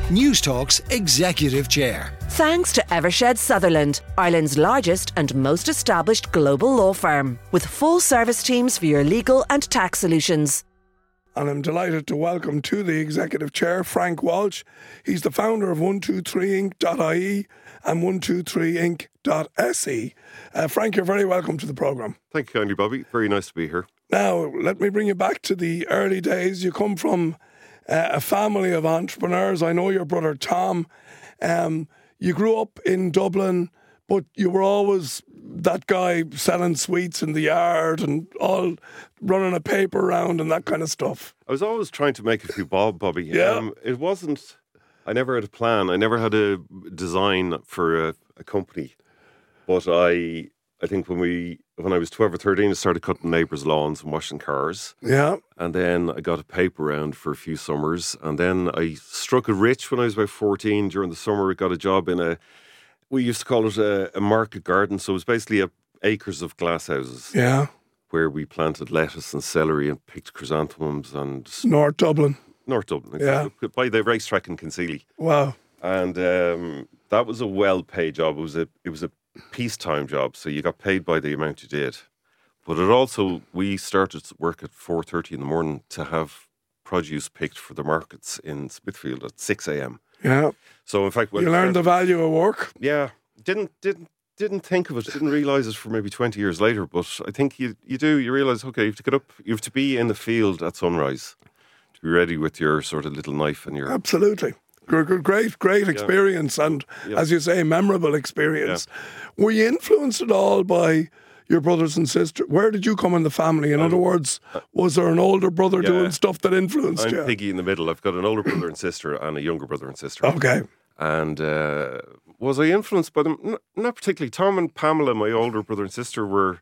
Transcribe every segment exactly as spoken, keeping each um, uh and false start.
Newstalk's Executive Chair. Thanks to Evershed Sutherland, Ireland's largest and most established global law firm, with full service teams for your legal and tax solutions. And I'm delighted to welcome to the Executive Chair Frank Walsh. He's the founder of one two three inc dot I E and one two three inc dot S E. Uh, Frank, you're very welcome to the programme. Thank you kindly, Bobby. Very nice to be here. Now, let me bring you back to the early days. You come from uh, a family of entrepreneurs. I know your brother Tom. Um, you grew up in Dublin, but you were always that guy selling sweets in the yard and all running a paper round and that kind of stuff. I was always trying to make a few bob, Bobby. Yeah. Um, it wasn't, I never had a plan. I never had a design for a, a company. But I I think when we when I was twelve or thirteen, I started cutting neighbours' lawns and washing cars. Yeah. And then I got a paper round for a few summers. And then I struck it rich when I was about fourteen. During the summer, I got a job in a, we used to call it a, a market garden. So it was basically a, acres of glass houses. Yeah. Where we planted lettuce and celery and picked chrysanthemums and... North Dublin. North Dublin. Yeah. By the racetrack in Kinseely. Wow. And um, that was a well-paid job. It was a it was a peacetime job, so you got paid by the amount you did. But it also, we started work at four thirty in the morning to have produce picked for the markets in Smithfield at six a.m. Yeah. So in fact, when you learned the value of work. Yeah, didn't didn't didn't think of it, didn't realise it for maybe twenty years later. But I think you you do. You realise, okay, you have to get up, you have to be in the field at sunrise to be ready with your sort of little knife and your... Absolutely. Great, great experience, yeah. and yeah. as you say, memorable experience. Yeah. Were you influenced at all by your brothers and sisters? Where did you come in the family? In um, other words, was there an older brother yeah. doing stuff that influenced I'm you? I'm piggy in the middle. I've got an older brother and sister and a younger brother and sister. Okay. And uh, was I influenced by them? N- not particularly. Tom and Pamela, my older brother and sister, were...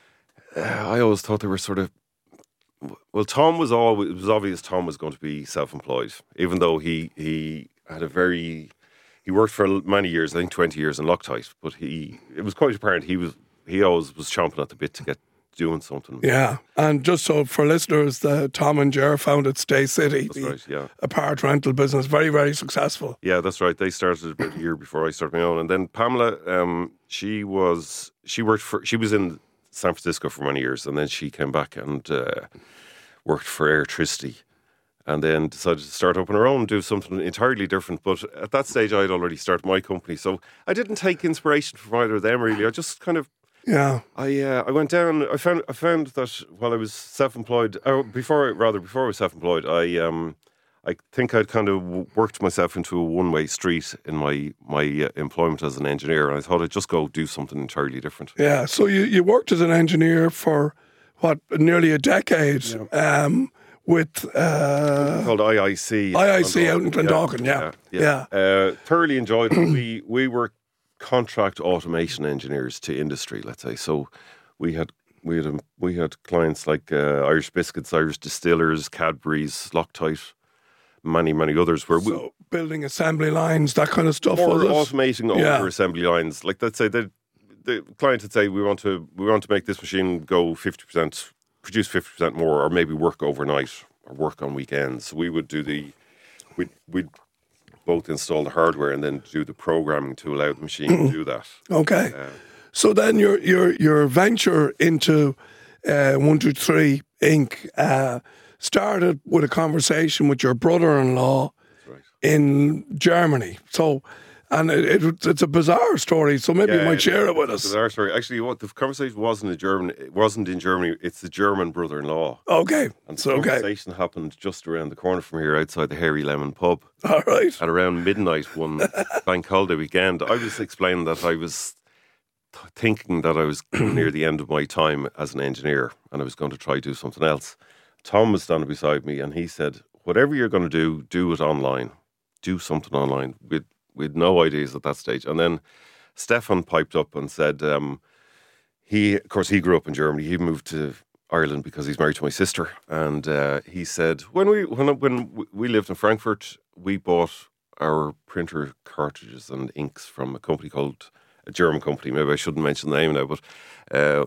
Uh, I always thought they were sort of... Well, Tom was always, it was obvious Tom was going to be self-employed, even though he, he had a very, he worked for many years, I think twenty years in Loctite, but he, it was quite apparent he was, he always was chomping at the bit to get doing something. Yeah, and just so for listeners, the Tom and Ger founded Stay City, that's the right, yeah. apart rental business, very, very successful. Yeah, that's right. They started about a year before I started my own. And then Pamela, um, she was, she worked for, she was in San Francisco for many years, and then she came back and uh, worked for Airtricity, and then decided to start up on her own and do something entirely different. But at that stage, I had already started my company, so I didn't take inspiration from either of them really. I just kind of, yeah, I uh, I went down. I found I found that while I was self-employed, or before I, rather before I was self-employed, I um. I think I'd kind of worked myself into a one-way street in my my uh, employment as an engineer, and I thought I'd just go do something entirely different. Yeah, so you, you worked as an engineer for, what, nearly a decade yeah. um, with... Uh, called I I C. I I C out in Clondalkin, yeah. Yeah, yeah. yeah. Uh, thoroughly enjoyed it. we, we were contract automation engineers to industry, let's say. So we had we had, um, we had clients like uh, Irish Biscuits, Irish Distillers, Cadbury's, Loctite, many, many others. Where so we, building assembly lines, that kind of stuff. Or was it? automating older yeah. assembly lines. Like, let's say the the client would say, we want to we want to make this machine go fifty percent, produce fifty percent more, or maybe work overnight or work on weekends. We would do the we'd we'd both install the hardware and then do the programming to allow the machine to do that. Okay. Uh, so then your your your venture into uh, one two three Inc Uh, started with a conversation with your brother-in-law right. in Germany. So, and it, it, it's a bizarre story. So maybe yeah, you might share it with it's us. A bizarre story. Actually, what the conversation wasn't in Germany. It wasn't in Germany. It's the German brother-in-law. Okay, and the so, okay. conversation happened just around the corner from here, outside the Hairy Lemon pub. All right. At around midnight one bank holiday weekend, I was explaining that I was th- thinking that I was near the end of my time as an engineer, and I was going to try to do something else. Tom was standing beside me, and he said, whatever you're going to do, do it online. Do something online. We'd, we'd no ideas at that stage. And then Stefan piped up and said, um, he, of course, he grew up in Germany. He moved to Ireland because he's married to my sister. And uh, he said, when we when when we lived in Frankfurt, we bought our printer cartridges and inks from a company called, a German company. Maybe I shouldn't mention the name now, but... Uh,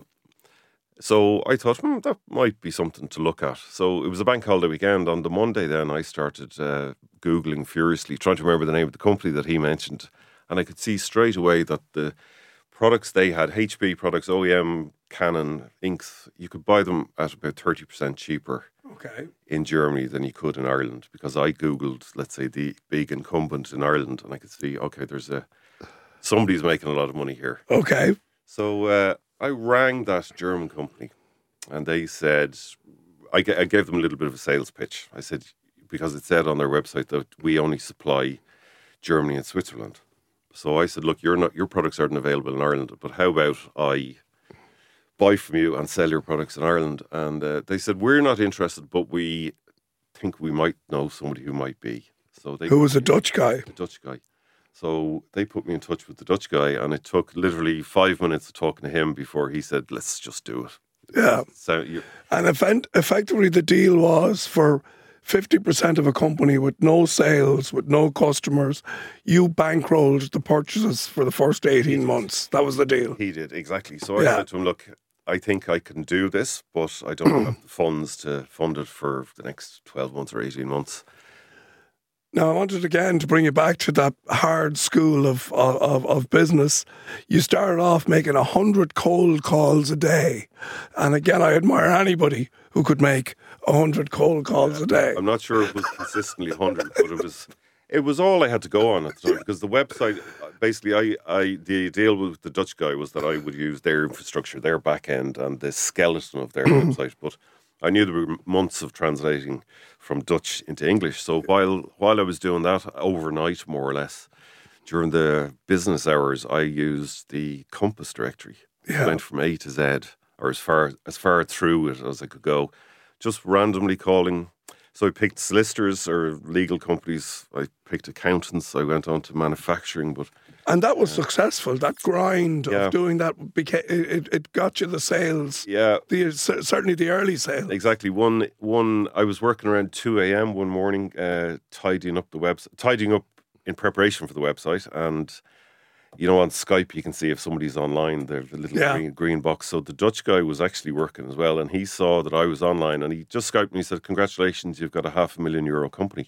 So I thought, hmm, that might be something to look at. So it was a bank holiday weekend. On the Monday then I started uh, Googling furiously, trying to remember the name of the company that he mentioned. And I could see straight away that the products they had, H P products, O E M, Canon, inks, you could buy them at about thirty percent cheaper Okay. in Germany than you could in Ireland, because I Googled, let's say, the big incumbent in Ireland, and I could see, okay, there's a somebody's making a lot of money here. Okay. So uh, I rang that German company, and they said, I, g- I gave them a little bit of a sales pitch. I said, because it said on their website that we only supply Germany and Switzerland. So I said, look, you're not, your products aren't available in Ireland, but how about I buy from you and sell your products in Ireland? And uh, they said, we're not interested, but we think we might know somebody who might be. So they Who was a Dutch guy? a Dutch guy. So they put me in touch with the Dutch guy, and it took literally five minutes of talking to him before he said, let's just do it. Yeah. So you And effect- effectively, the deal was for fifty percent of a company with no sales, with no customers, you bankrolled the purchases for the first eighteen months. That was the deal. He did, exactly. So I Yeah. said to him, look, I think I can do this, but I don't have the funds to fund it for the next twelve months or eighteen months. Now, I wanted again to bring you back to that hard school of of, of business. You started off making a hundred cold calls a day, and again, I admire anybody who could make a hundred cold calls a day. I'm not sure it was consistently one hundred, but it was it was all I had to go on at the time, because the website, basically, I, I the deal with the Dutch guy was that I would use their infrastructure, their back end, and the skeleton of their website, but I knew there were months of translating from Dutch into English. So while while I was doing that overnight, more or less, during the business hours, I used the Compass directory. Yeah. Went from A to Z, or as far as far through it as I could go, just randomly calling. So I picked solicitors or legal companies. I picked accountants. I went on to manufacturing, but And that was successful. That grind Yeah. of doing that became it, it got you the sales. yeah, The, certainly the early sales. exactly. One, one. I was working around two a m one morning, uh, tidying up the website, tidying up in preparation for the website. And you know, on Skype, you can see if somebody's online. There's a little Yeah. green, green box. So the Dutch guy was actually working as well, and he saw that I was online, and he just Skyped me. He said, "Congratulations, you've got a half a million euro company."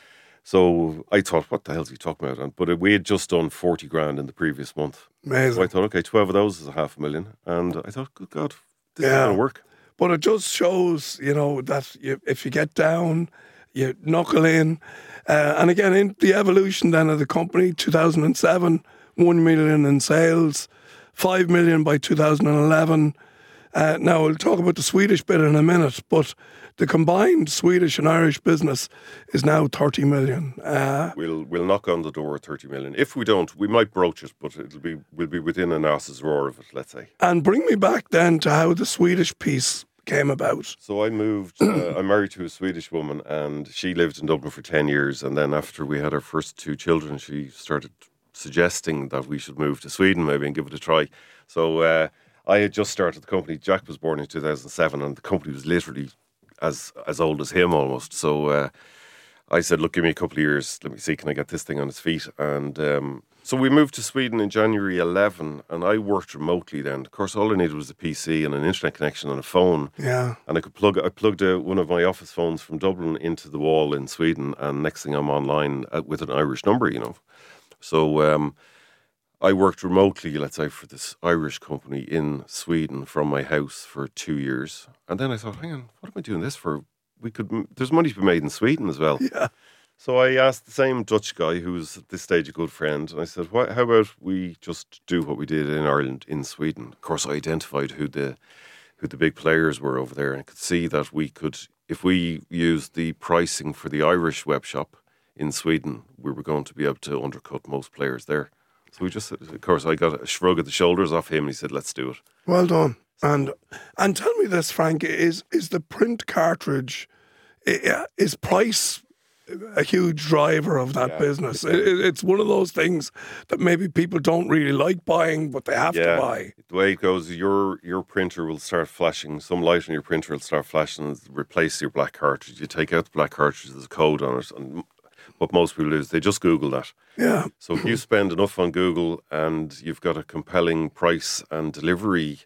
So I thought, what the hell is he talking about? And, but we had just done forty grand in the previous month. So Amazing. I thought, okay, twelve of those is a half a million. And I thought, good God, this is Yeah. going to work. But it just shows, you know, that you, if you get down, you knuckle in. Uh, and again, in the evolution then of the company, two thousand seven, one million in sales, five million by two thousand eleven. Uh, now, we'll talk about the Swedish bit in a minute, but the combined Swedish and Irish business is now thirty million. Uh, We'll we'll knock on the door at thirty million. If we don't, we might broach it, but it'll be we'll be within an ass's roar of it, let's say. and bring me back then to how the Swedish piece came about. So I moved. Uh, I'm married to a Swedish woman, and she lived in Dublin for ten years. And then after we had our first two children, she started suggesting that we should move to Sweden maybe and give it a try. So uh, I had just started the company. Jack was born in two thousand seven, and the company was literally as as old as him almost. So uh, I said, look, give me a couple of years. Let me see, can I get this thing on its feet? And um, so we moved to Sweden in January eleven, and I worked remotely then. Of course, all I needed was a P C and an internet connection and a phone. Yeah. And I could plug. I plugged a, one of my office phones from Dublin into the wall in Sweden, and next thing I'm online uh, with an Irish number, you know. So um, I worked remotely, let's say, for this Irish company in Sweden from my house for two years. And then I thought, hang on, what am I doing this for? We could. There's money to be made in Sweden as well. Yeah. So I asked the same Dutch guy, who's at this stage a good friend, and I said, "Why? How about we just do what we did in Ireland in Sweden?" Of course, I identified who the who the big players were over there, and could see that we could, if we used the pricing for the Irish web shop in Sweden, we were going to be able to undercut most players there. So we just, of course, I got a shrug of the shoulders off him. And he said, "Let's do it." Well done. And and tell me this, Frank, is is the print cartridge, i- is price a huge driver of that Yeah, business? it's- It, it's one of those things that maybe people don't really like buying, but they have to buy. The way it goes, your your printer will start flashing. Some light on your printer will start flashing and replace your black cartridge. You take out the black cartridge, there's a code on it. And what most people do is they just Google that. Yeah. So if you spend enough on Google and you've got a compelling price and delivery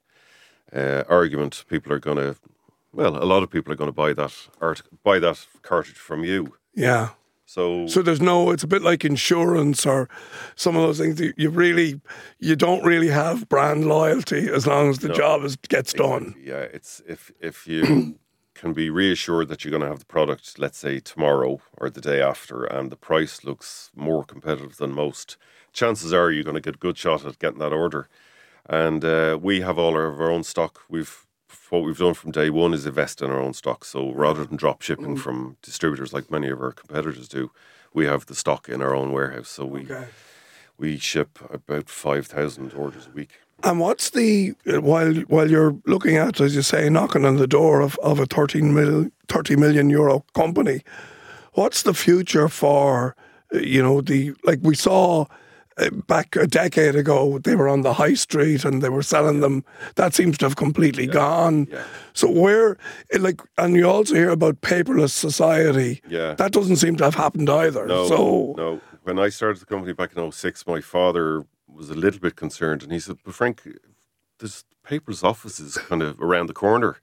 uh, argument, people are going to, well, a lot of people are going to buy that art, buy that cartridge from you. Yeah. So, So there's no, it's a bit like insurance or some of those things. You, you really, you don't really have brand loyalty as long as the No. job is, gets done. yeah, it's if if you can be reassured that you're going to have the product, let's say tomorrow or the day after, and the price looks more competitive than most, chances are you're going to get a good shot at getting that order. And uh, we have all of our own stock. We've what we've done from day one is invest in our own stock. So rather than drop shipping from distributors like many of our competitors do, we have the stock in our own warehouse. So we Okay. we ship about five thousand orders a week. And what's the, while while you're looking at, as you say, knocking on the door of, of a thirteen mil, thirty million euro company, what's the future for, uh, you know, the, like we saw uh, back a decade ago, they were on the high street and they were selling them. That seems to have completely gone. Yeah. So where, it like, and you also hear about paperless society. Yeah. That doesn't seem to have happened either. No, so no. When I started the company back in oh six, my father was a little bit concerned, and he said, "But Frank, there's paperless offices kind of around the corner."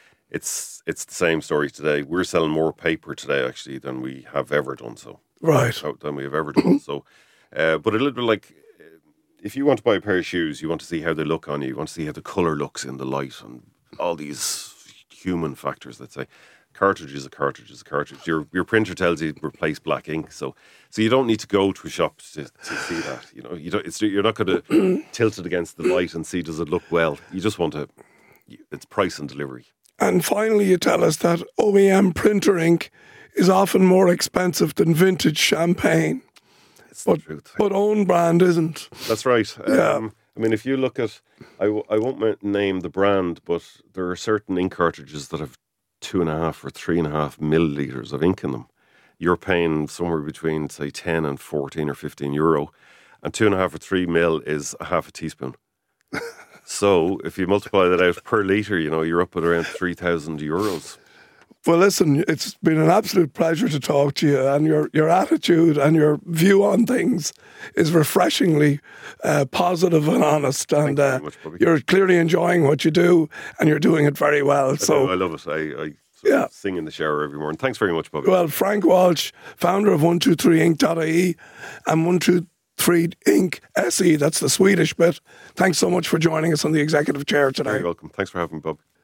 It's it's the same story today. We're selling more paper today actually than we have ever done so. Right. Than we have ever done so. Uh, but a little bit like, uh, if you want to buy a pair of shoes, you want to see how they look on you. You want to see how the colour looks in the light, and all these human factors. Let's say, cartridge is a cartridge is a cartridge. Your your printer tells you to replace black ink, so so you don't need to go to a shop to, to see that. You know, you don't. It's you're not going to tilt it against the light and see does it look well. You just want to. It's price and delivery. And finally, you tell us that O E M printer ink is often more expensive than vintage champagne, It's but the truth. but own brand isn't. That's right. Yeah. Um, I mean, if you look at, I, w- I won't ma- name the brand, but there are certain ink cartridges that have two and a half or three and a half milliliters of ink in them. You're paying somewhere between, say, ten and fourteen or fifteen euro, and two and a half or three mil is a half a teaspoon. So if you multiply that out per litre, you know, you're up at around three thousand euros. Well, listen, it's been an absolute pleasure to talk to you, and your, your attitude and your view on things is refreshingly uh, positive and honest. And you very uh, much, Bobby. you're clearly enjoying what you do, and you're doing it very well. I, So, I love it. I, I Yeah. sing in the shower every morning. Thanks very much, Bobby. well, Frank Walsh, founder of one two three ink dot I E and one two three ink dot S E, that's the Swedish bit. Thanks so much for joining us on the executive chair today. You're welcome. Thanks for having me, Bob.